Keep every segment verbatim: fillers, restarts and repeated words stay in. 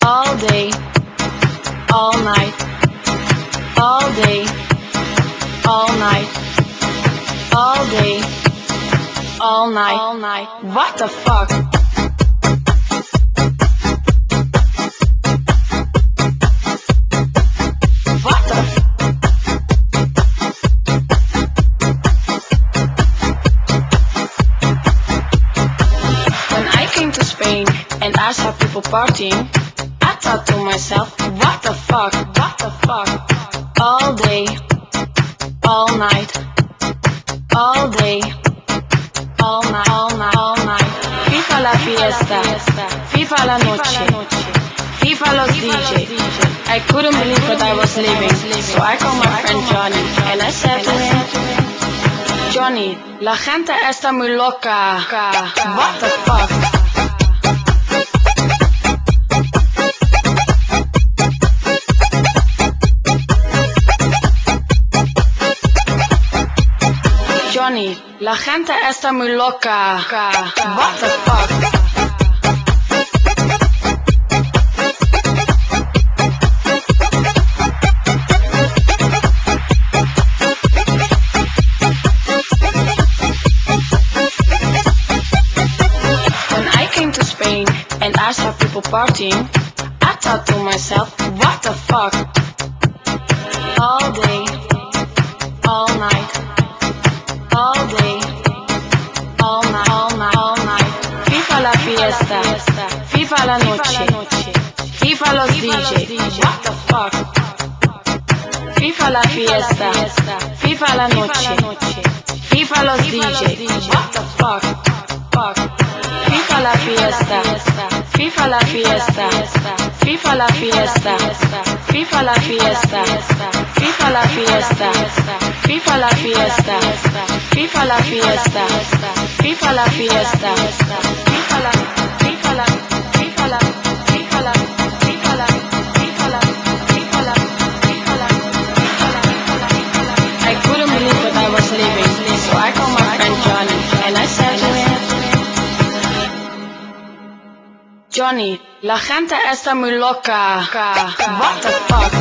all day, all night, all day, all night, all day, all night, all night. What the fuck? What the f- When I came to Spain and I saw people partying, I thought to myself, what the fuck, what the fuck? All day, all night, all day, all night, all night, all night. Viva la fiesta, viva la noche, viva los D J. I couldn't believe what I was living, so I called my friend Johnny and I said to him, Johnny, la gente está muy loca. What the fuck? Johnny, la gente está muy loca. What the fuck? When I came to Spain and I saw people partying, I thought to myself, what the fuck? All day, all night, all day, all night, all night, all night. Viva la fiesta, viva la noche, viva los D J. What the fuck? Viva la fiesta, viva la noche, viva los D J. What the fuck? Fuck. Viva la fiesta, viva la fiesta, viva la fiesta, viva la fiesta, viva la fiesta, viva la fiesta, viva la fiesta, viva la fiesta, viva la, viva la, viva la, viva la, viva la, viva la, viva la, viva la, viva la. I couldn't believe what I was living, so I called my friend Johnny and I said to him, Johnny, la gente está muy loca. What the fuck?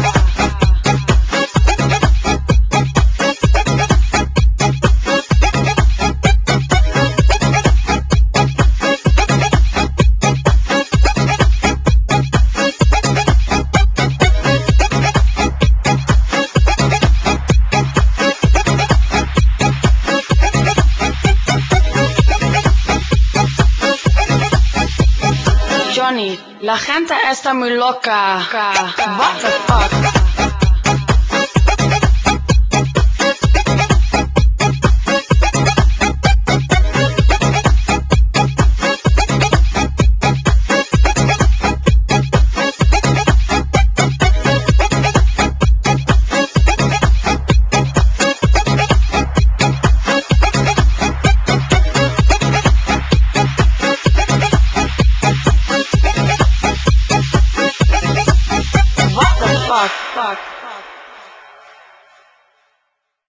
Johnny, la gente está muy loca. What the fuck?